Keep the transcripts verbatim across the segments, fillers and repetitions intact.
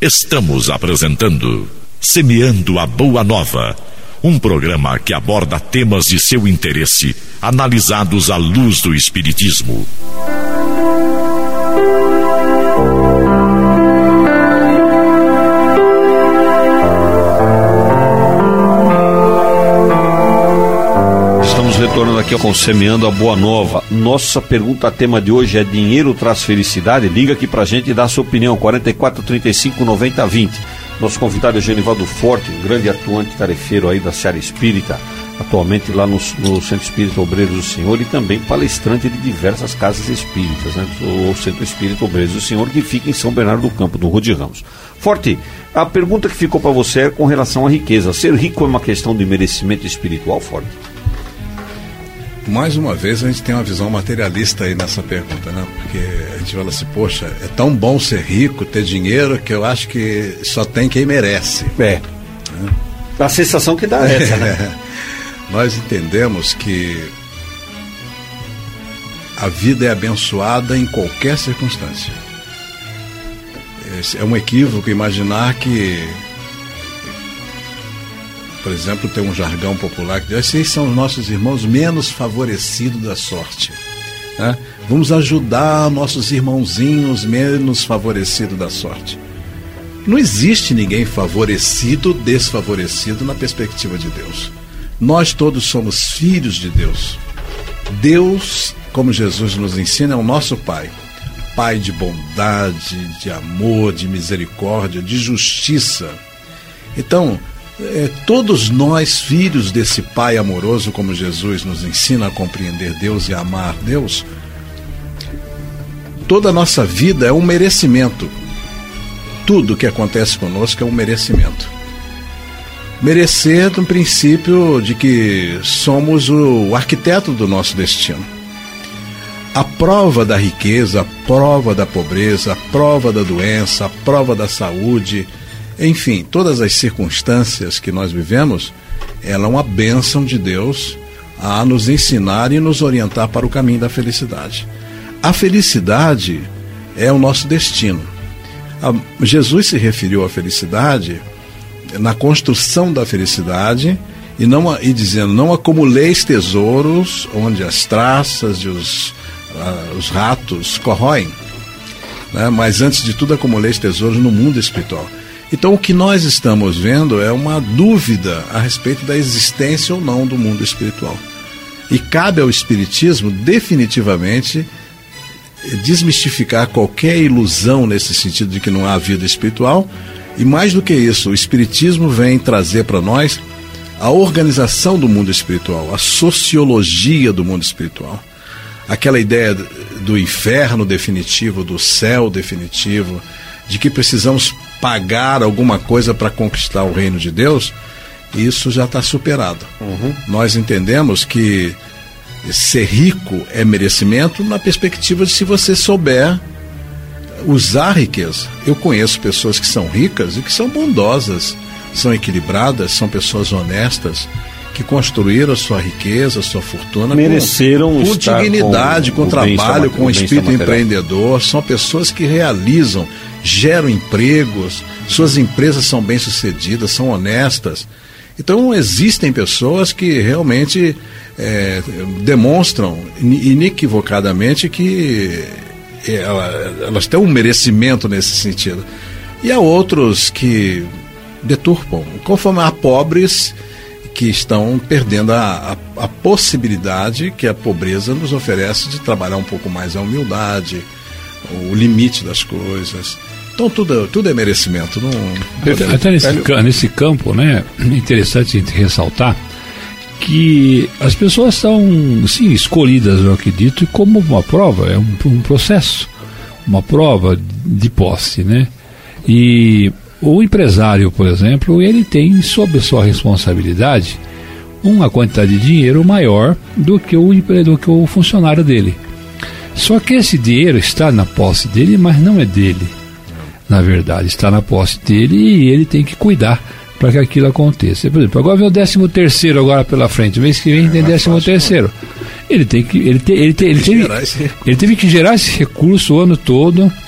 Estamos apresentando Semeando a Boa Nova, um programa que aborda temas de seu interesse, analisados à luz do Espiritismo. Estamos retornando aqui com Semeando a Boa Nova. Nossa pergunta, tema de hoje é: dinheiro traz felicidade? Liga aqui pra gente e dá a sua opinião, quarenta e quatro, trinta e cinco, noventa, vinte. Nosso convidado é Genivaldo Forte, um grande atuante tarefeiro aí da Seara Espírita, atualmente lá no, no Centro Espírita Obreiros do Senhor, e também palestrante de diversas casas espíritas, né? O Centro Espírita Obreiros do Senhor, que fica em São Bernardo do Campo, no Rua de Ramos. Forte, a pergunta que ficou para você é com relação à riqueza. Ser rico é uma questão de merecimento espiritual, Forte? Mais uma vez a gente tem uma visão materialista aí nessa pergunta, né? Porque a gente fala assim, poxa, é tão bom ser rico, ter dinheiro, que eu acho que só tem quem merece. É. é. A sensação que dá é essa, né? Nós entendemos que a vida é abençoada em qualquer circunstância. É um equívoco imaginar que, por exemplo, tem um jargão popular que diz: esses são os nossos irmãos menos favorecidos da sorte, né? Vamos ajudar nossos irmãozinhos menos favorecidos da sorte. Não existe ninguém favorecido, desfavorecido na perspectiva de Deus. Nós todos somos filhos de Deus. Deus, como Jesus nos ensina, é o nosso Pai. Pai de bondade, de amor, de misericórdia, de justiça. Então, É, todos nós, filhos desse Pai amoroso, como Jesus nos ensina a compreender Deus e a amar Deus, toda a nossa vida é um merecimento. Tudo que acontece conosco é um merecimento. Merecer no princípio de que somos o arquiteto do nosso destino. A prova da riqueza, a prova da pobreza, a prova da doença, a prova da saúde, enfim, todas as circunstâncias que nós vivemos, ela é uma bênção de Deus a nos ensinar e nos orientar para o caminho da felicidade. A felicidade é o nosso destino. A, Jesus se referiu à felicidade na construção da felicidade e, não, e dizendo: não acumuleis tesouros onde as traças e os, uh, os ratos corroem, né? Mas antes de tudo acumuleis tesouros no mundo espiritual. Então, o que nós estamos vendo é uma dúvida a respeito da existência ou não do mundo espiritual. E cabe ao Espiritismo, definitivamente, desmistificar qualquer ilusão nesse sentido de que não há vida espiritual. E mais do que isso, o Espiritismo vem trazer para nós a organização do mundo espiritual, a sociologia do mundo espiritual. Aquela ideia do inferno definitivo, do céu definitivo, de que precisamos pagar alguma coisa para conquistar o reino de Deus, isso já está superado. Uhum. Nós entendemos que ser rico é merecimento na perspectiva de se você souber usar a riqueza. Eu conheço pessoas que são ricas e que são bondosas, são equilibradas, são pessoas honestas, que construíram a sua riqueza, a sua fortuna, mereceram com, com dignidade, com, com trabalho, com espírito empreendedor. São pessoas que realizam, geram empregos, suas empresas são bem-sucedidas, são honestas. Então existem pessoas que realmente é, demonstram inequivocadamente que elas têm um merecimento nesse sentido. E há outros que deturpam, conforme há pobres que estão perdendo a, a, a possibilidade que a pobreza nos oferece de trabalhar um pouco mais a humildade, o limite das coisas. Então tudo, tudo é merecimento. Não, não Até nesse, é... nesse campo, né, é interessante a gente ressaltar que as pessoas são, sim, escolhidas, eu acredito, como uma prova, é um, um processo, uma prova de posse, né? E o empresário, por exemplo, ele tem sob sua responsabilidade uma quantidade de dinheiro maior do que o, do que o funcionário dele. Só que esse dinheiro está na posse dele, mas não é dele. Na verdade, está na posse dele e ele tem que cuidar para que aquilo aconteça. Por exemplo, agora vem o décimo terceiro agora pela frente, mês que vem tem décimo terceiro. Ele tem que, ele, te, ele, te, ele, teve, ele teve que gerar esse recurso o ano todo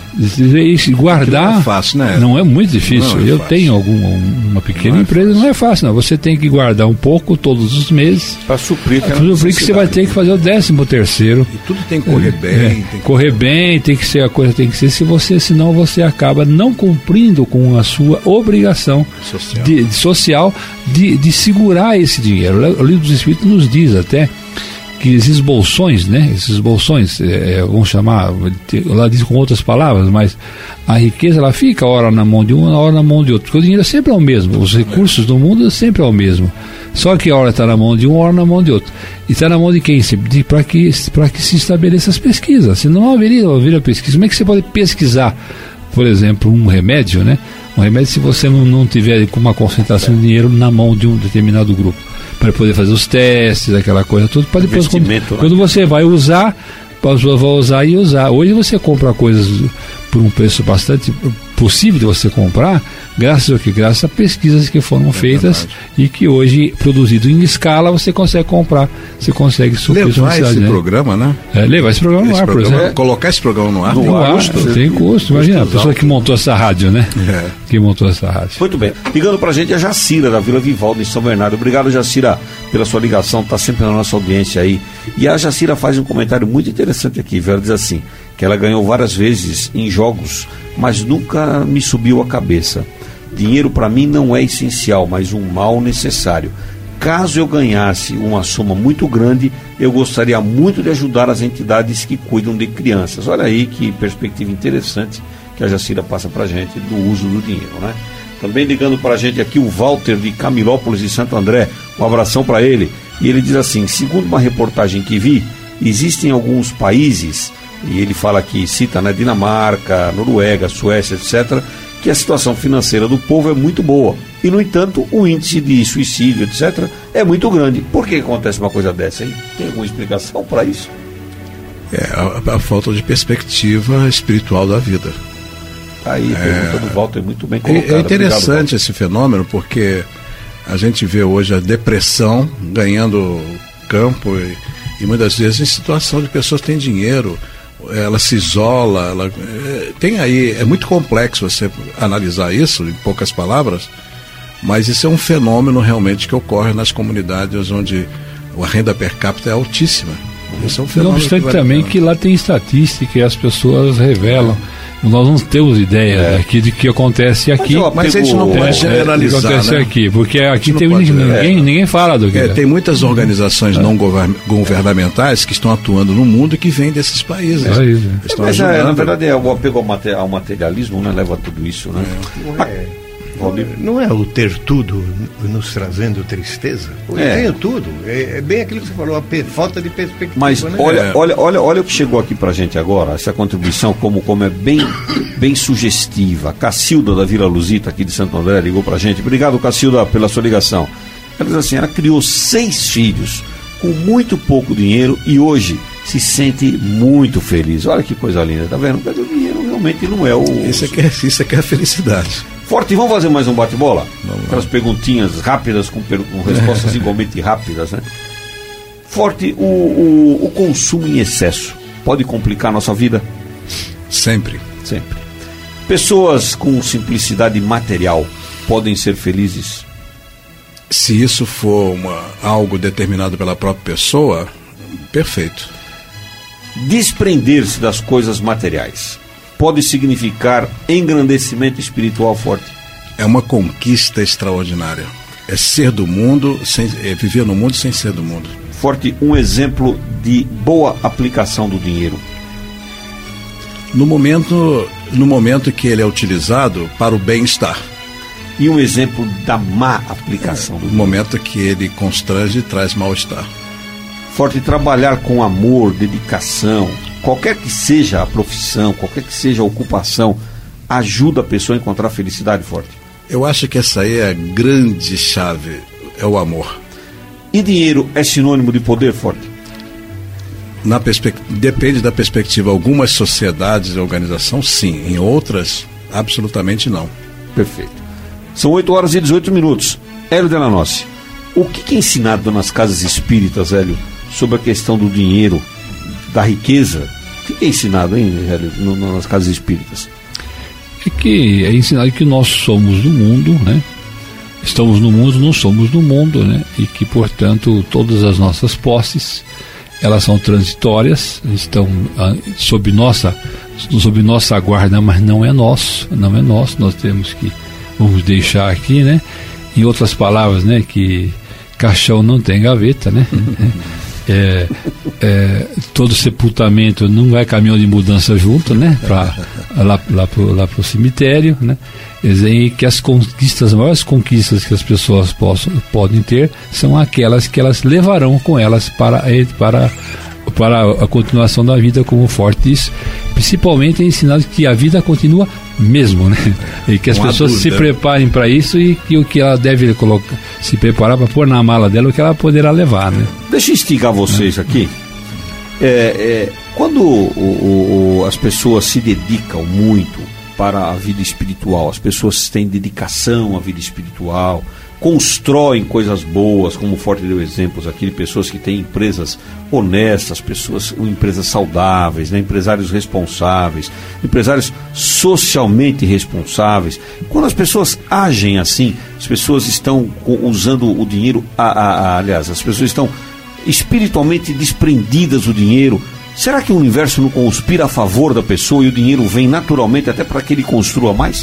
E guardar não é fácil, né? Não é muito difícil. Não é eu fácil. Tenho algum, uma pequena não empresa, é não é fácil, não. Você tem que guardar um pouco todos os meses para suprir, para suprir que você vai ter que fazer o décimo terceiro. E tudo tem que correr bem. É, tem que... Correr bem, tem que ser a coisa, tem que ser. Se você, senão você acaba não cumprindo com a sua obrigação social de, de, social, de, de segurar esse dinheiro. O livro dos Espíritos nos diz até que esses bolsões, né, esses bolsões, é, vamos chamar, lá diz com outras palavras, mas a riqueza ela fica ora na mão de um, hora na mão de outro, porque o dinheiro sempre é o mesmo, os recursos do mundo sempre é o mesmo, só que a hora está na mão de um, hora na mão de outro, e está na mão de quem? Para que, para que se estabeleça as pesquisas, senão não haveria, não haveria pesquisa. Como é que você pode pesquisar, por exemplo, um remédio, né? Um remédio se você não, não tiver com uma concentração de dinheiro na mão de um determinado grupo, para poder fazer os testes, aquela coisa toda, para depois quando, quando você vai usar, vai usar e usar. Hoje você compra coisas por um preço bastante possível de você comprar, graças ao que? Graças a pesquisas que foram é feitas verdade. E que hoje, produzido em escala, você consegue comprar, você consegue suprir levar sua necessidade, esse né? programa, né? É, levar esse programa no esse ar, programa, por exemplo. Colocar esse programa no ar no tem ar, custo. Tem custo, imagina, a pessoa que montou essa rádio, né? É. Que montou essa rádio. Muito bem. Ligando pra gente é a Jacira, da Vila Vivaldo, em São Bernardo. Obrigado, Jacira, pela sua ligação, está sempre na nossa audiência aí. E a Jacira faz um comentário muito interessante aqui, ela diz assim, que ela ganhou várias vezes em jogos, mas nunca me subiu a cabeça. Dinheiro para mim não é essencial, mas um mal necessário. Caso eu ganhasse uma soma muito grande, eu gostaria muito de ajudar as entidades que cuidam de crianças. Olha aí que perspectiva interessante que a Jacira passa para a gente do uso do dinheiro, né? Também ligando para a gente aqui o Walter de Camilópolis de Santo André, um abração para ele. E ele diz assim, segundo uma reportagem que vi, existem alguns países, e ele fala aqui, cita, né, Dinamarca, Noruega, Suécia, etcétera, que a situação financeira do povo é muito boa. E, no entanto, o índice de suicídio, etcétera, é muito grande. Por que acontece uma coisa dessa aí? Tem alguma explicação para isso? É a, a falta de perspectiva espiritual da vida. Aí, a pergunta é, do Walter é muito bem colocada. É interessante Obrigado, esse fenômeno, porque a gente vê hoje a depressão ganhando campo e, e muitas vezes em situação de pessoas que têm dinheiro, ela se isola, ela, é, tem aí, é muito complexo você analisar isso em poucas palavras, mas isso é um fenômeno realmente que ocorre nas comunidades onde a renda per capita é altíssima. Isso é um fenômeno. Não obstante também que lá tem estatística e as pessoas revelam. É. Nós não temos ideia é. aqui de que acontece aqui. Mas, mas a gente não pode é, generalizar, é, que acontece né? aqui, porque aqui tem pode, ninguém, é. ninguém fala do que é. é. Tem muitas organizações é. não governamentais que estão atuando no mundo e que vêm desses países. É isso. Estão mas é, na verdade é o apego ao materialismo, né? Leva a tudo isso, né? Não é, não é o ter tudo nos trazendo tristeza. Eu é. tenho tudo. É, é bem aquilo que você falou, a pe- falta de perspectiva. Mas né? olha, É. olha, olha, olha o que chegou aqui pra gente agora, essa contribuição, como, como é bem, bem sugestiva. Cacilda da Vila Luzita, aqui de Santo André, ligou pra gente. Obrigado, Cacilda, pela sua ligação. Ela diz assim, ela criou seis filhos com muito pouco dinheiro e hoje se sente muito feliz. Olha que coisa linda, tá vendo? Porque o dinheiro realmente não é o... Isso é que é, isso é, que é a felicidade. Forte, vamos fazer mais um bate-bola? Aquelas perguntinhas rápidas com, per... com respostas igualmente rápidas, né? Forte, o, o, o consumo em excesso pode complicar a nossa vida? Sempre. Sempre. Pessoas com simplicidade material podem ser felizes? Se isso for uma, algo determinado pela própria pessoa, perfeito. Desprender-se das coisas materiais pode significar engrandecimento espiritual forte? É uma conquista extraordinária. É ser do mundo, sem, é viver no mundo sem ser do mundo. Forte, um exemplo de boa aplicação do dinheiro. No momento, no momento que ele é utilizado para o bem-estar. E um exemplo da má aplicação do No dinheiro. momento que ele constrange e traz mal-estar. Forte, trabalhar com amor, dedicação, qualquer que seja a profissão, qualquer que seja a ocupação, ajuda a pessoa a encontrar felicidade, Forte? Eu acho que essa aí é a grande chave, é o amor. E dinheiro é sinônimo de poder, Forte? Na perspe... Depende da perspectiva. Algumas sociedades e organizações, sim. Em outras, absolutamente não. Perfeito. São oito horas e dezoito minutos. Hélio Delanossi, o que, que é ensinado nas casas espíritas, Hélio, sobre a questão do dinheiro, da riqueza? O que é ensinado, hein, no, no, nas casas espíritas? É que é ensinado que nós somos do mundo, né? Estamos no mundo, não somos do mundo, né? E que, portanto, todas as nossas posses, elas são transitórias, estão ah, sob nossa, sob nossa guarda, mas não é nosso, não é nosso. Nós temos que, vamos deixar aqui, né? Em outras palavras, né? Que caixão não tem gaveta, né? É, é, todo sepultamento não vai caminhão de mudança junto, né? Pra, lá lá pro, lá pro cemitério, né? E que as conquistas, as maiores conquistas que as pessoas possam, podem ter são aquelas que elas levarão com elas para, para, para a continuação da vida, como Forte diz. Principalmente é ensinado que a vida continua mesmo, né? E que as Uma pessoas dúvida. se preparem para isso e que o que ela deve colocar, se preparar para pôr na mala dela, o que ela poderá levar, né? Deixa eu instigar vocês é. aqui. É, é, quando o, o, o, as pessoas se dedicam muito para a vida espiritual, as pessoas têm dedicação à vida espiritual, constroem coisas boas, como o Forte deu exemplos aqui de pessoas que têm empresas honestas, pessoas, empresas saudáveis, né? Empresários responsáveis, empresários socialmente responsáveis. Quando as pessoas agem assim, as pessoas estão usando o dinheiro, a, a, a, aliás, as pessoas estão espiritualmente desprendidas do dinheiro. Será que o universo não conspira a favor da pessoa e o dinheiro vem naturalmente até para que ele construa mais?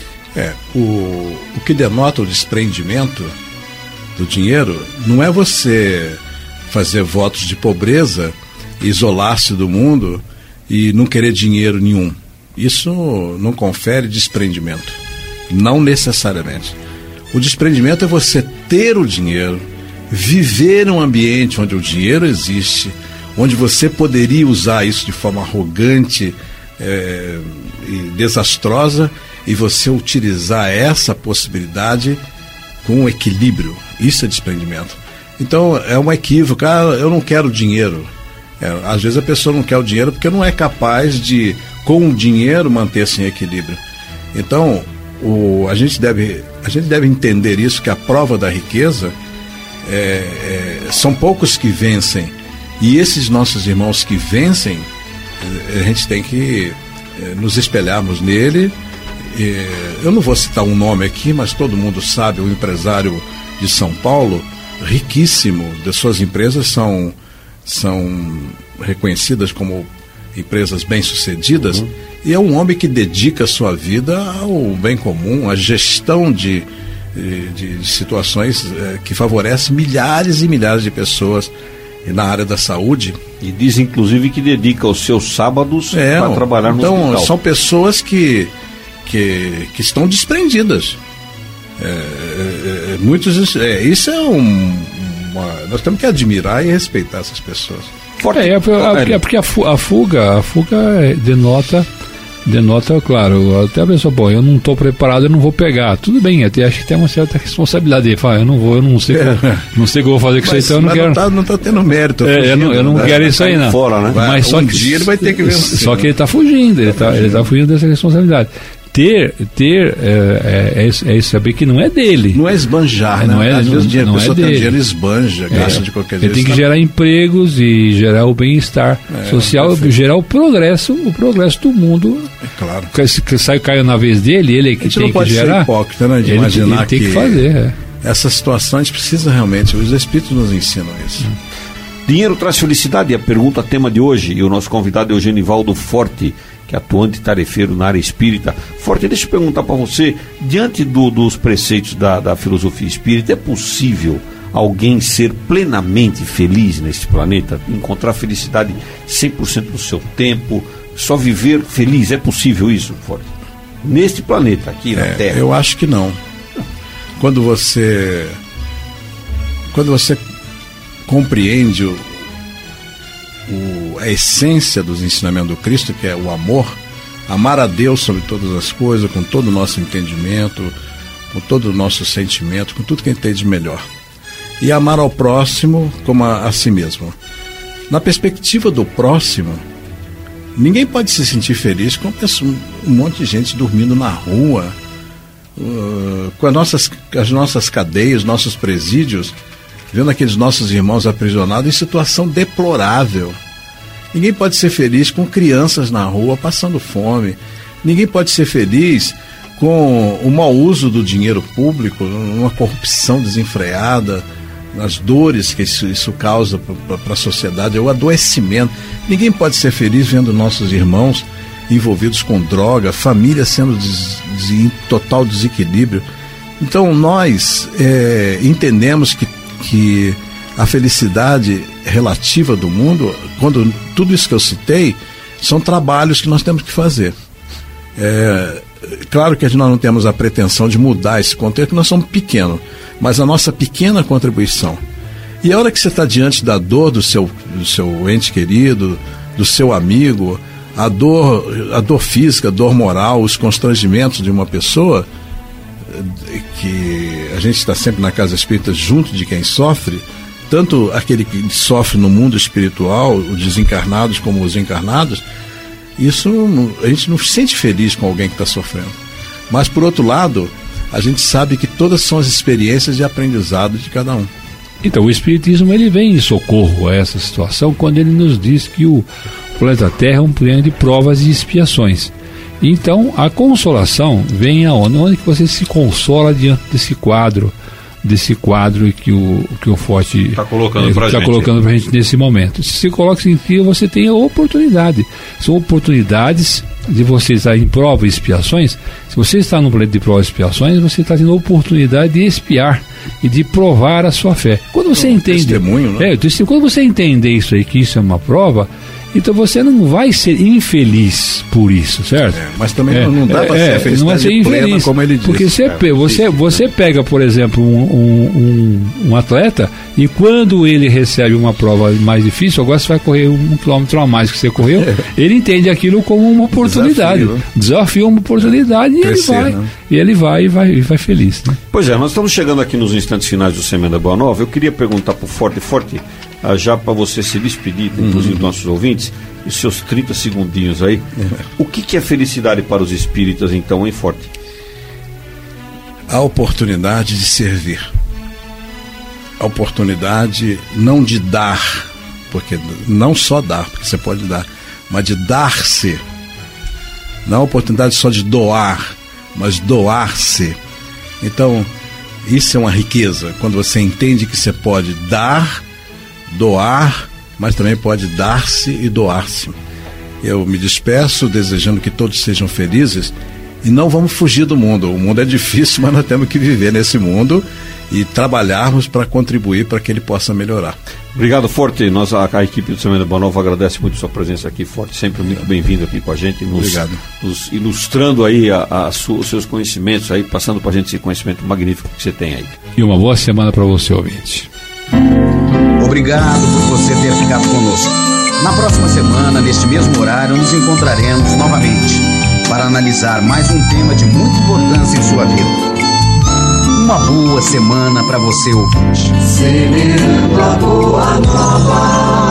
É, o, o que denota o desprendimento do dinheiro não é você fazer votos de pobreza, isolar-se do mundo e não querer dinheiro nenhum. Isso não confere desprendimento, não necessariamente. O desprendimento é você ter o dinheiro, viver num ambiente onde o dinheiro existe, onde você poderia usar isso de forma arrogante é, e desastrosa, e você utilizar essa possibilidade com equilíbrio. Isso é desprendimento. Então é um equívoco. Ah, eu não quero dinheiro. É, às vezes a pessoa não quer o dinheiro porque não é capaz de, com o dinheiro, manter-se em equilíbrio. Então o, a, gente deve, a gente deve entender isso, que a prova da riqueza é, é, são poucos que vencem. E esses nossos irmãos que vencem, a gente tem que é, nos espelharmos nele. Eu não vou citar um nome aqui, mas todo mundo sabe, um empresário de São Paulo, riquíssimo, das suas empresas são, são reconhecidas como empresas bem-sucedidas, uhum. E é um homem que dedica a sua vida ao bem comum, à gestão de, de, de situações é, que favorecem milhares e milhares de pessoas na área da saúde. E diz, inclusive, que dedica os seus sábados é, para trabalhar no então, hospital. Então, são pessoas que Que, que estão desprendidas. É, é, é, muitos, é, isso é um. Uma, nós temos que admirar e respeitar essas pessoas. É, é, é, é porque a fuga, a fuga denota, denota, claro, até a pessoa, bom, eu não estou preparado, eu não vou pegar. Tudo bem, até acho que tem uma certa responsabilidade. Ele fala, eu não vou, eu não sei, é. como, não sei o que eu vou fazer com mas, isso aí, então eu não quero. Não está não tá tendo mérito. É, fugindo, eu não, eu não né? quero isso aí, não. Fora, né? Vai, mas um só que dia ele vai ter que vencer. Só que ele está fugindo, ele está ele tá fugindo dessa responsabilidade. Ter, ter é, é, é, é saber que não é dele. Não é esbanjar, é, não né? é, Às vezes o dinheiro, não a pessoa é tem dele. dinheiro, esbanja, gasta é. de qualquer jeito. Ele tem que tá... gerar empregos e gerar o bem-estar é, social, perfeito. Gerar o progresso, o progresso do mundo. É claro. Que, que sai caindo na vez dele, ele é que tem que gerar. Ser hipócrita, né? De ele, imaginar ele tem que, que fazer. É. Essa situação a gente precisa realmente, os espíritos nos ensinam isso. Dinheiro traz felicidade? A pergunta tema de hoje, e o nosso convidado é o Genivaldo Forte, que é atuante tarefeiro na área espírita. Forte, deixa eu perguntar para você, diante do, dos preceitos da, da filosofia espírita, é possível alguém ser plenamente feliz neste planeta? Encontrar felicidade cem por cento do seu tempo, só viver feliz? É possível isso, Forte? Neste planeta, aqui na é, Terra? Eu acho que não. Quando você... Quando você compreende o O, a essência dos ensinamentos do Cristo, que é o amor, amar a Deus sobre todas as coisas, com todo o nosso entendimento, com todo o nosso sentimento, com tudo que a gente tem de melhor, e amar ao próximo como a, a si mesmo. Na perspectiva do próximo, ninguém pode se sentir feliz com um monte de gente dormindo na rua, uh, com as nossas, as nossas cadeias, nossos presídios, vendo aqueles nossos irmãos aprisionados em situação deplorável. Ninguém pode ser feliz com crianças na rua passando fome. Ninguém pode ser feliz com o mau uso do dinheiro público, uma corrupção desenfreada, as dores que isso, isso causa para a sociedade, o adoecimento. Ninguém pode ser feliz vendo nossos irmãos envolvidos com droga, famílias sendo des, des, em total desequilíbrio. Então nós é, entendemos que, que a felicidade relativa do mundo, quando tudo isso que eu citei, são trabalhos que nós temos que fazer. É, claro que nós não temos a pretensão de mudar esse contexto, nós somos pequenos, mas a nossa pequena contribuição. E a hora que você está diante da dor do seu, do seu ente querido, do seu amigo, a dor, a dor física, a dor moral, os constrangimentos de uma pessoa, que a gente está sempre na casa espírita junto de quem sofre, tanto aquele que sofre no mundo espiritual, os desencarnados como os encarnados, isso a gente não se sente feliz com alguém que está sofrendo. Mas, por outro lado, a gente sabe que todas são as experiências de aprendizado de cada um. Então, o Espiritismo ele vem em socorro a essa situação quando ele nos diz que o planeta Terra é um plano de provas e expiações. Então, a consolação vem aonde? Onde que você se consola diante desse quadro, desse quadro que o, que o Forte está colocando para tá a gente nesse momento. Se você coloca isso em si, você tem a oportunidade. São oportunidades de você estar em provas e expiações. Se você está no planeta de provas e expiações, você está tendo a oportunidade de expiar e de provar a sua fé. Quando você um entende, testemunho, né? é, quando você entender isso aí, que isso é uma prova, então você não vai ser infeliz por isso, certo? É, mas também é, não dá para é, ser feliz, não vai ser infeliz, como ele disse. porque você, é, você, você pega, por exemplo, um, um, um atleta, e quando ele recebe uma prova mais difícil, agora você vai correr um quilômetro a mais que você correu, é. ele entende aquilo como uma oportunidade. Desafio, né? Desafio uma oportunidade é. e, Crescer, ele vai, né? e ele vai e vai e vai feliz. Né? Pois é, nós estamos chegando aqui nos instantes finais do Semeando a Boa Nova. Eu queria perguntar para o Forte Forte, já para você se despedir, inclusive dos nossos ouvintes, os seus trinta segundinhos aí. Uhum. O que, que é felicidade para os espíritas, então, hein, Forte? A oportunidade de servir. A oportunidade não de dar, porque não só dar, porque você pode dar, mas de dar-se. Não a oportunidade só de doar, mas doar-se. Então, isso é uma riqueza, quando você entende que você pode dar, doar, mas também pode dar-se e doar-se. Eu me despeço desejando que todos sejam felizes e não vamos fugir do mundo. O mundo é difícil, mas nós temos que viver nesse mundo e trabalharmos para contribuir para que ele possa melhorar. Obrigado, Forte. Nós, a, a equipe do Semeando a Boa Nova agradece muito a sua presença aqui, Forte. Sempre muito bem-vindo aqui com a gente, nos, Obrigado. nos ilustrando aí a, a su, os seus conhecimentos, aí, passando para a gente esse conhecimento magnífico que você tem aí. E uma boa semana para você, ouvinte. Obrigado por você ter ficado conosco. Na próxima semana, neste mesmo horário, nos encontraremos novamente para analisar mais um tema de muita importância em sua vida. Uma boa semana para você, ouvinte. Semeando a Boa Nova.